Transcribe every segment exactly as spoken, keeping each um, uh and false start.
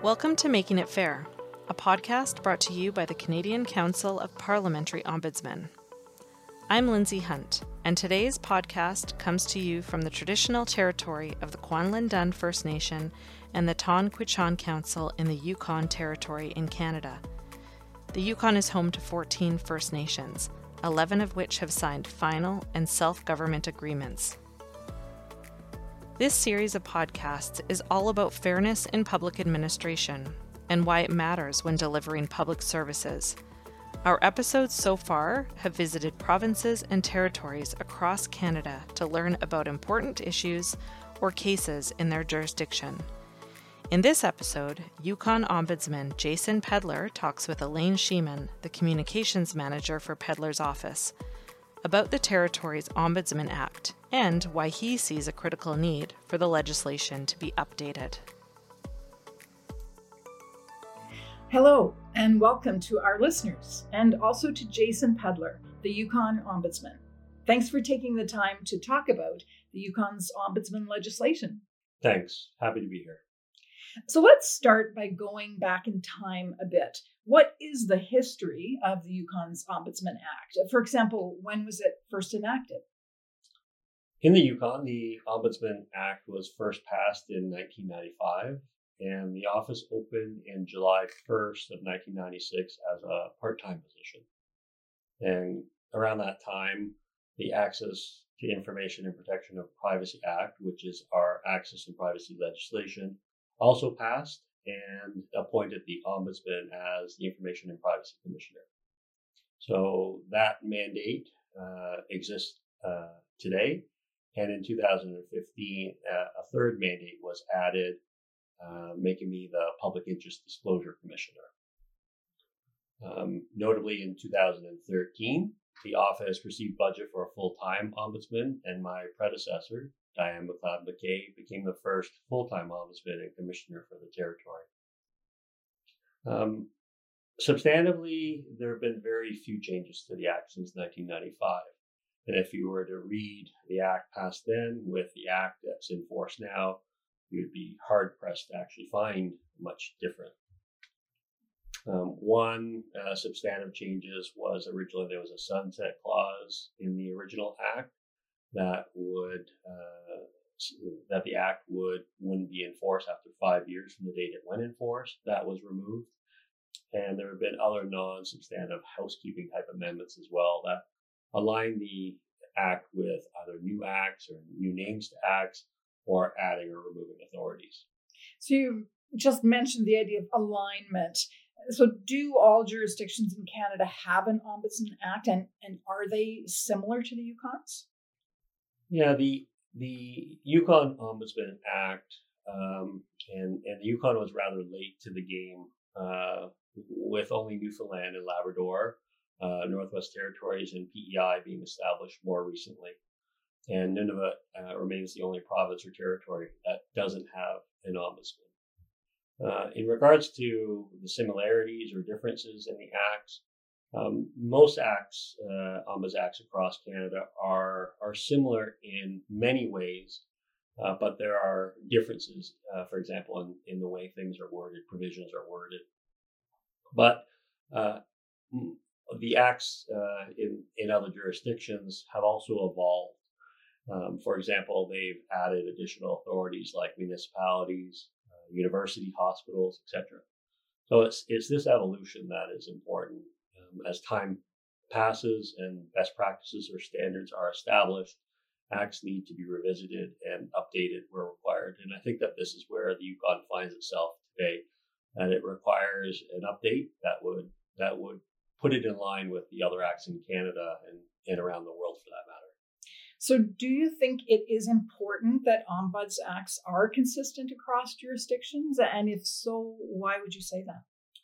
Welcome to Making It Fair, a podcast brought to you by the Canadian Council of Parliamentary Ombudsmen. I'm Lindsay Hunt, and today's podcast comes to you from the traditional territory of the Kwanlin-Dun First Nation and the Ton-Quechan Council in the Yukon Territory in Canada. The Yukon is home to fourteen First Nations, eleven of which have signed final and self-government agreements. This series of podcasts is all about fairness in public administration and why it matters when delivering public services. Our episodes so far have visited provinces and territories across Canada to learn about important issues or cases in their jurisdiction. In this episode, Yukon Ombudsman Jason Pedlar talks with Elaine Sheeman, the Communications Manager for Pedlar's office, about the territory's Ombudsman Act and why he sees a critical need for the legislation to be updated. Hello, and welcome to our listeners, and also to Jason Pedlar, the Yukon Ombudsman. Thanks for taking the time to talk about the Yukon's Ombudsman legislation. Thanks. Happy to be here. So let's start by going back in time a bit. What is the history of the Yukon's Ombudsman Act? For example, when was it first enacted? In the Yukon, the Ombudsman Act was first passed in nineteen ninety-five, and the office opened in July first of nineteen ninety-six as a part-time position. And around that time, the Access to Information and Protection of Privacy Act, which is our access and privacy legislation, also passed and appointed the Ombudsman as the Information and Privacy Commissioner. So that mandate uh, exists uh, today. And in two thousand fifteen, uh, a third mandate was added, uh, making me the Public Interest Disclosure Commissioner. Um, notably, in two thousand thirteen, the office received budget for a full-time ombudsman, and my predecessor, Diane McLeod-McKay, became the first full-time ombudsman and commissioner for the territory. Um, substantively, there have been very few changes to the Act since nineteen ninety-five. And if you were to read the Act passed then with the Act that's in force now, you would be hard-pressed to actually find much different. Um, one uh, substantive changes was originally there was a sunset clause in the original Act that would uh, that the Act would wouldn't be in force after five years from the date it went in force. That was removed, and there have been other non-substantive housekeeping type amendments as well that align the Act with either new acts or new names to acts, or adding or removing authorities. So you just mentioned the idea of alignment. So do all jurisdictions in Canada have an Ombudsman Act, and, and are they similar to the Yukon's? Yeah, the the Yukon Ombudsman Act, um, and, and the Yukon was rather late to the game, uh, with only Newfoundland and Labrador, uh, Northwest Territories, and P E I being established more recently. And Nunavut uh, remains the only province or territory that doesn't have an ombudsman. Uh, in regards to the similarities or differences in the acts, um, most acts, uh, ombuds acts across Canada are are similar in many ways, uh, but there are differences, uh, for example, in, in the way things are worded, provisions are worded. But uh, the acts uh, in, in other jurisdictions have also evolved. Um, for example, they've added additional authorities like municipalities, uh, university hospitals, et cetera. So it's it's this evolution that is important. Um, as time passes and best practices or standards are established, acts need to be revisited and updated where required. And I think that this is where the Yukon finds itself today, and it requires an update that would that would put it in line with the other acts in Canada and, and around the world for that matter. So do you think it is important that Ombuds Acts are consistent across jurisdictions? And if so, why would you say that?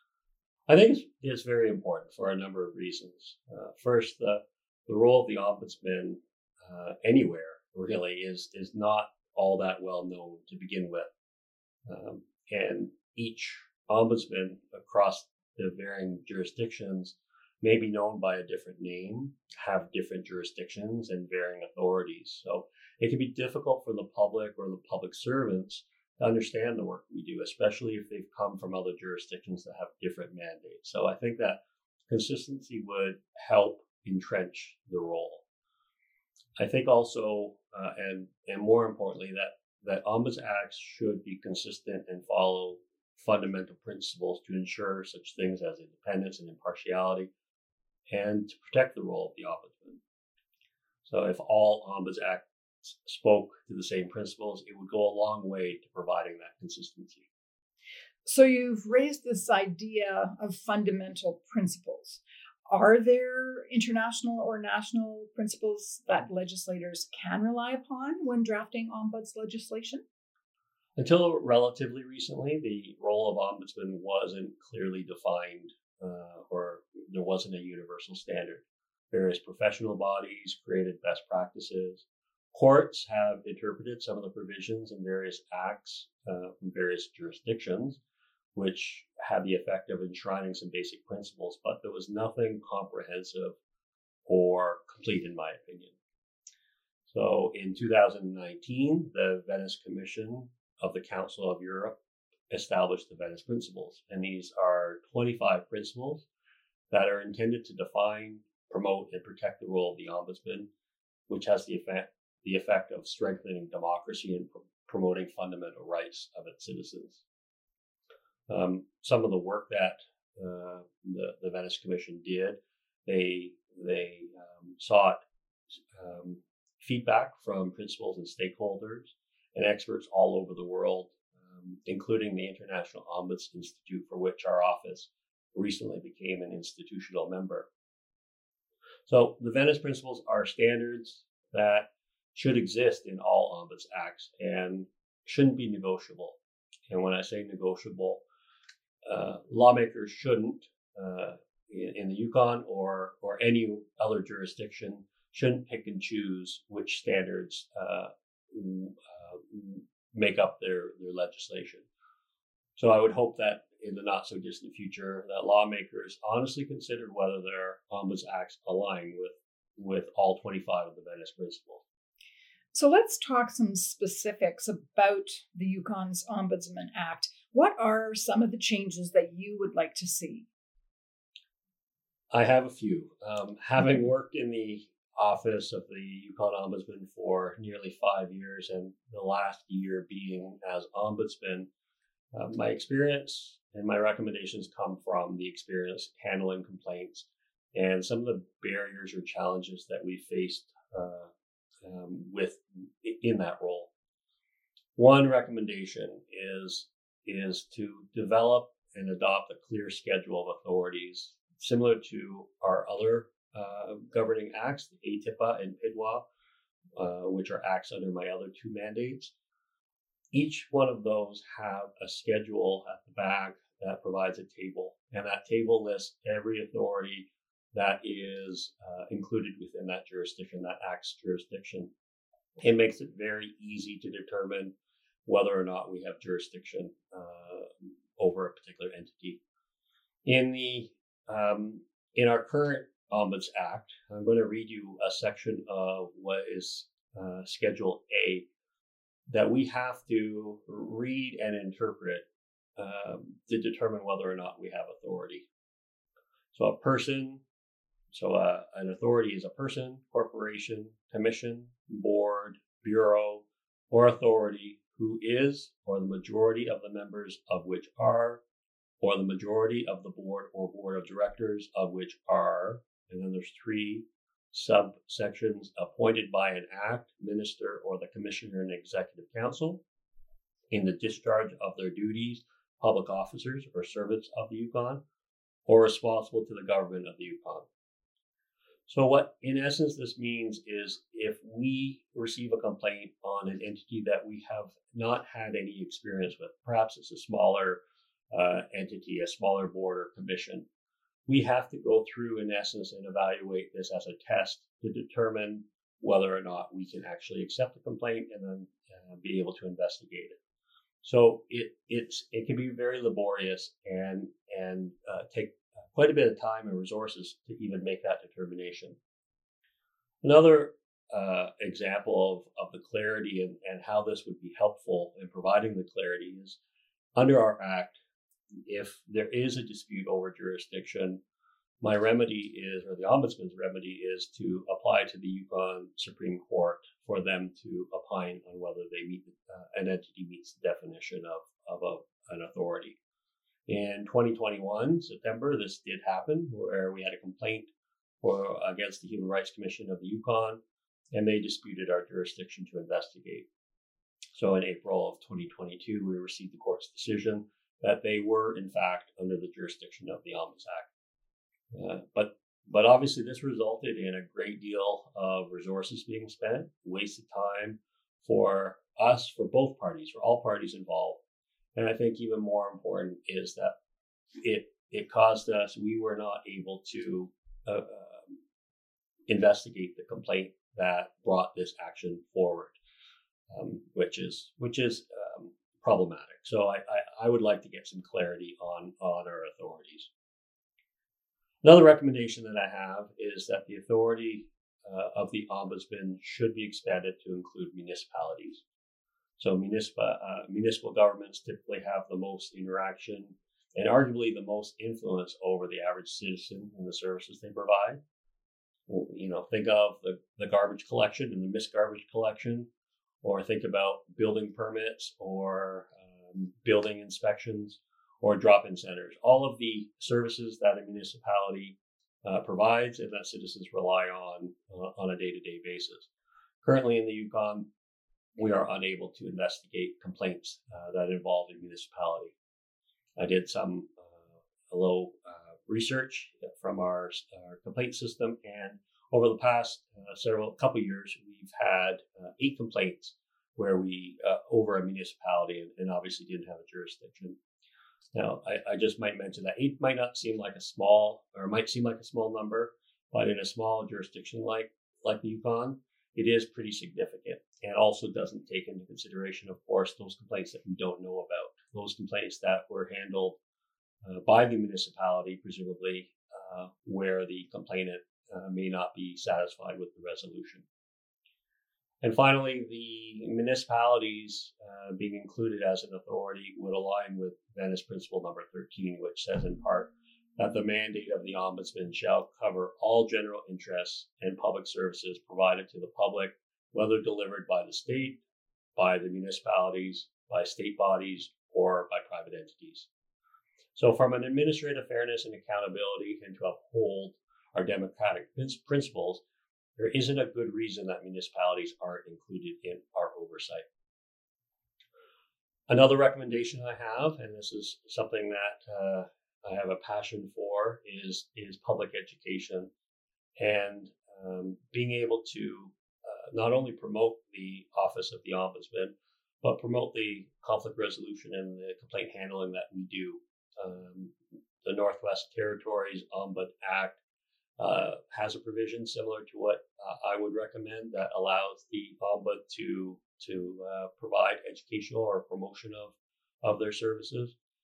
I think it's, it's very important for a number of reasons. Uh, first, the, the role of the ombudsman uh, anywhere really is, is not all that well known to begin with. Um, and each ombudsman across the varying jurisdictions may be known by a different name, have different jurisdictions and varying authorities. So it can be difficult for the public or the public servants to understand the work we do, especially if they've come from other jurisdictions that have different mandates. So I think that consistency would help entrench the role. I think also, uh, and and more importantly, that that Ombuds Acts should be consistent and follow fundamental principles to ensure such things as independence and impartiality, and to protect the role of the Ombudsman. So if all Ombuds Acts spoke to the same principles, it would go a long way to providing that consistency. So you've raised this idea of fundamental principles. Are there international or national principles that legislators can rely upon when drafting ombuds legislation? Until relatively recently, the role of ombudsman wasn't clearly defined, uh, or there wasn't a universal standard. Various professional bodies created best practices. Courts have interpreted some of the provisions in various acts uh, from various jurisdictions, which had the effect of enshrining some basic principles, but there was nothing comprehensive or complete, in my opinion. So in two thousand nineteen, the Venice Commission of the Council of Europe established the Venice Principles, and these are twenty-five principles that are intended to define, promote, and protect the role of the Ombudsman, which has the effect, the effect of strengthening democracy and pro- promoting fundamental rights of its citizens. Um, some of the work that uh, the, the Venice Commission did, they they um, sought um, feedback from principals and stakeholders and experts all over the world, um, including the International Ombuds Institute, for which our office recently became an institutional member. So the Venice Principles are standards that should exist in all Ombuds Acts and shouldn't be negotiable. And when I say negotiable, Uh, lawmakers shouldn't, uh, in, in the Yukon or or any other jurisdiction, shouldn't pick and choose which standards uh, uh, make up their, their legislation. So I would hope that in the not so distant future, that lawmakers honestly consider whether their Ombuds Acts align with, with all twenty-five of the Venice Principles. So let's talk some specifics about the Yukon's Ombudsman Act. What are some of the changes that you would like to see? I have a few. Um, having worked in the office of the Yukon Ombudsman for nearly five years and the last year being as Ombudsman, uh, my experience and my recommendations come from the experience handling complaints and some of the barriers or challenges that we faced uh, um, with in that role. One recommendation is is to develop and adopt a clear schedule of authorities, similar to our other uh, governing acts, the A T I P A and P I D W A, uh, which are acts under my other two mandates. Each one of those have a schedule at the back that provides a table, and that table lists every authority that is uh, included within that jurisdiction, that act's jurisdiction. It makes it very easy to determine whether or not we have jurisdiction uh, over a particular entity. In the um, in our current Ombuds Act, I'm going to read you a section of what is uh, Schedule A that we have to read and interpret um, to determine whether or not we have authority. So a person, so uh, an authority is a person, corporation, commission, board, bureau, or authority who is, or the majority of the members of which are, or the majority of the board or board of directors of which are, and then there's three subsections, appointed by an act, minister, or the commissioner and executive council, in the discharge of their duties, public officers or servants of the Yukon, or responsible to the government of the Yukon. So what, in essence, this means is if we receive a complaint on an entity that we have not had any experience with, perhaps it's a smaller uh, entity, a smaller board or commission, we have to go through, in essence, and evaluate this as a test to determine whether or not we can actually accept the complaint and then uh, be able to investigate it. So it it's it can be very laborious and and uh, take quite a bit of time and resources to even make that determination. Another uh, example of, of the clarity and, and how this would be helpful in providing the clarity is under our Act, if there is a dispute over jurisdiction, my remedy is, or the Ombudsman's remedy is to apply to the Yukon Supreme Court for them to opine on whether they meet uh, an entity meets the definition of, of a, an authority. In twenty twenty-one, September, this did happen, where we had a complaint for, against the Human Rights Commission of the Yukon, and they disputed our jurisdiction to investigate. So in April of twenty twenty-two, we received the court's decision that they were, in fact, under the jurisdiction of the Ombuds Act. Uh, but but obviously, this resulted in a great deal of resources being spent, wasted time for us, for both parties, for all parties involved. And I think even more important is that it it caused us, we were not able to uh, uh, investigate the complaint that brought this action forward, um, which is which is um, problematic. So I, I I would like to get some clarity on on our authorities. Another recommendation that I have is that the authority uh, of the Ombudsman should be expanded to include municipalities. So municipal, uh, municipal governments typically have the most interaction and arguably the most influence over the average citizen and the services they provide. You know, think of the, the garbage collection and the missed garbage collection, or think about building permits or um, building inspections, or drop-in centers, all of the services that a municipality uh, provides and that citizens rely on uh, on a day-to-day basis. Currently in the Yukon, we are unable to investigate complaints uh, that involve a municipality. I did some uh, a little uh, research from our, our complaint system, and over the past uh, several couple years, we've had uh, eight complaints where we uh, over a municipality and, and obviously didn't have a jurisdiction. Now, I, I just might mention that eight might not seem like a small, or might seem like a small number, but in a small jurisdiction like, like the Yukon, it is pretty significant, and also doesn't take into consideration, of course, those complaints that we don't know about, those complaints that were handled uh, by the municipality, presumably, uh, where the complainant uh, may not be satisfied with the resolution. And finally, the municipalities uh, being included as an authority would align with Venice Principle number thirteen, which says in part that the mandate of the Ombudsman shall cover all general interests and public services provided to the public, whether delivered by the state, by the municipalities, by state bodies, or by private entities. So from an administrative fairness and accountability, and to uphold our democratic principles, there isn't a good reason that municipalities aren't included in our oversight. Another recommendation I have, and this is something that uh, I have a passion for, is, is public education and um, being able to uh, not only promote the office of the Ombudsman, but promote the conflict resolution and the complaint handling that we do. Um, the Northwest Territories Ombud Act Uh, has a provision similar to what uh, I would recommend that allows the Ombud to to uh, provide educational or promotion of, of their services.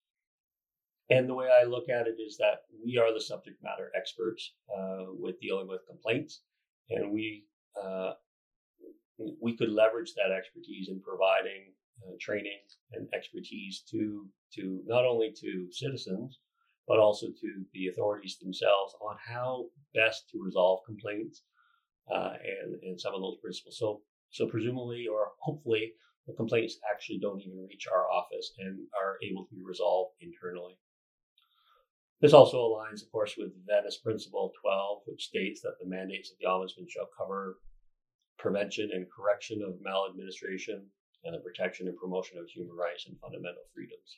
And the way I look at it is that we are the subject matter experts uh, with dealing with complaints, and we uh, we could leverage that expertise in providing uh, training and expertise to to not only to citizens, but also to the authorities themselves on how best to resolve complaints uh, and, and some of those principles. So, so presumably or hopefully the complaints actually don't even reach our office and are able to be resolved internally. This also aligns, of course, with Venice Principle twelve, which states that the mandates of the Ombudsman shall cover prevention and correction of maladministration and the protection and promotion of human rights and fundamental freedoms.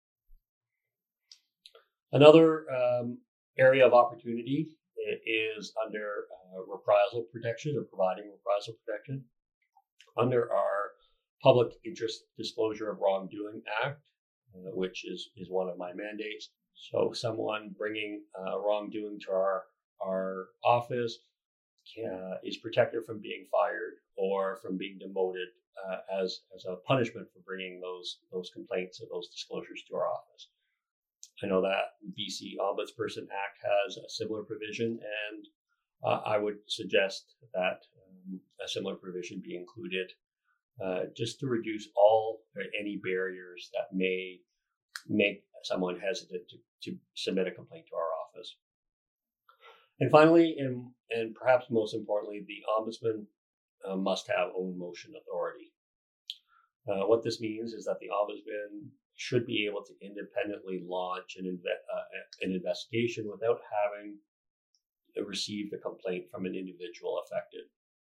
Another um, area of opportunity is under uh, reprisal protection, or providing reprisal protection. Under our Public Interest Disclosure of Wrongdoing Act, uh, which is, is one of my mandates. So someone bringing uh, wrongdoing to our, our office uh, is protected from being fired or from being demoted uh, as, as a punishment for bringing those, those complaints or those disclosures to our office. I know that B C Ombudsperson Act has a similar provision, and uh, I would suggest that um, a similar provision be included, uh, just to reduce all or any barriers that may make someone hesitant to, to submit a complaint to our office. And finally, and, and perhaps most importantly, the Ombudsman uh, must have own motion authority. Uh, what this means is that the Ombudsman should be able to independently launch an, inve- uh, an investigation without having received a complaint from an individual affected.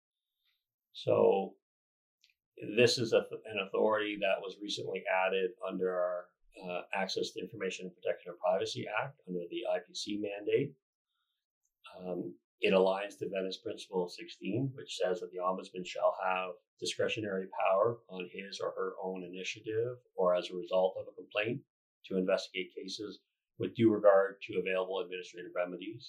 So this is a, an authority that was recently added under our uh, Access to Information Protection and Privacy Act under the I P C mandate. Um, it aligns to Venice Principle sixteen, which says that the Ombudsman shall have discretionary power on his or her own initiative or as a result of a complaint to investigate cases with due regard to available administrative remedies.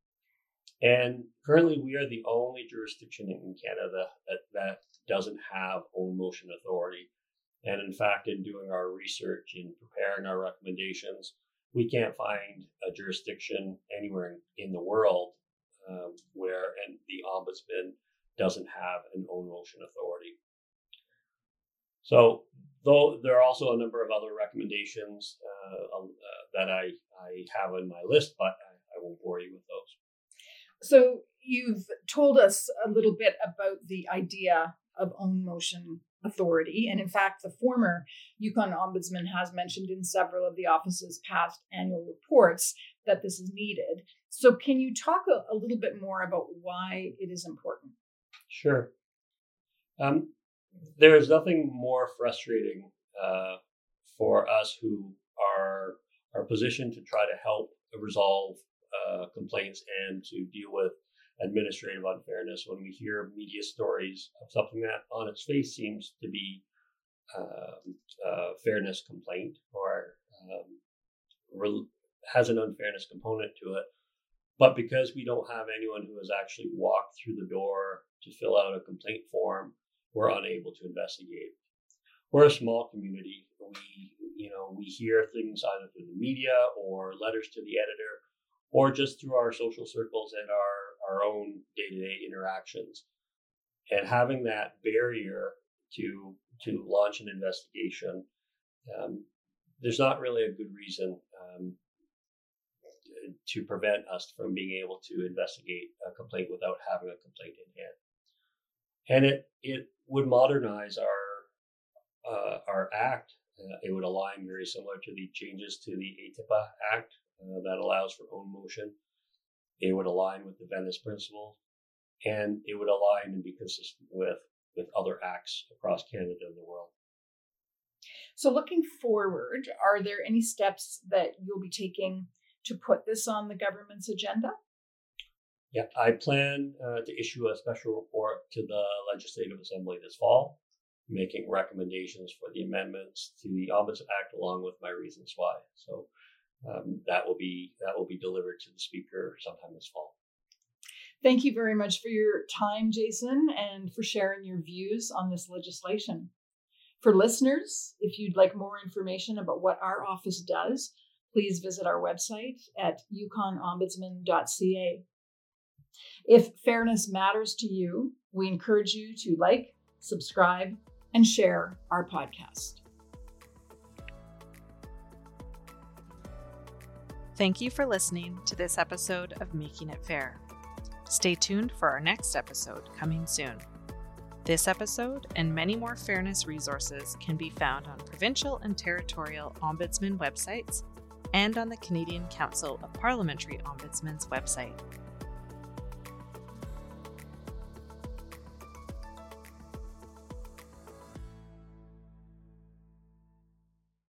And currently, we are the only jurisdiction in Canada that, that doesn't have own motion authority. And in fact, in doing our research, in preparing our recommendations, we can't find a jurisdiction anywhere in, in the world um, where and the Ombudsman doesn't have an own motion authority. So, though there are also a number of other recommendations uh, uh, that I, I have on my list, but I, I won't bore you with those. So you've told us a little bit about the idea of own motion authority. And in fact, the former Yukon Ombudsman has mentioned in several of the office's past annual reports that this is needed. So can you talk a, a little bit more about why it is important? Sure. Um, there is nothing more frustrating uh, for us who are, are positioned to try to help resolve uh, complaints and to deal with administrative unfairness when we hear media stories of something that on its face seems to be um, a fairness complaint or um, re- has an unfairness component to it. But because we don't have anyone who has actually walked through the door to fill out a complaint form, we're unable to investigate. We're a small community. We, you know, we hear things either through the media or letters to the editor, or just through our social circles and our, our own day-to-day interactions. And having that barrier to to launch an investigation, um, there's not really a good reason um, to prevent us from being able to investigate a complaint without having a complaint in hand. And it it would modernize our uh, our act. Uh, it would align very similar to the changes to the A T I P A Act uh, that allows for own motion. It would align with the Venice Principle, and it would align and be consistent with, with other acts across Canada and the world. So looking forward, are there any steps that you'll be taking to put this on the government's agenda? Yeah, I plan uh, to issue a special report to the Legislative Assembly this fall, making recommendations for the amendments to the Ombudsman Act along with my reasons why. So um, that will be that will be delivered to the Speaker sometime this fall. Thank you very much for your time, Jason, and for sharing your views on this legislation. For listeners, if you'd like more information about what our office does, please visit our website at yukon ombudsman dot c a. If fairness matters to you, we encourage you to like, subscribe, and share our podcast. Thank you for listening to this episode of Making It Fair. Stay tuned for our next episode coming soon. This episode and many more fairness resources can be found on provincial and territorial ombudsman websites and on the Canadian Council of Parliamentary Ombudsmen's website.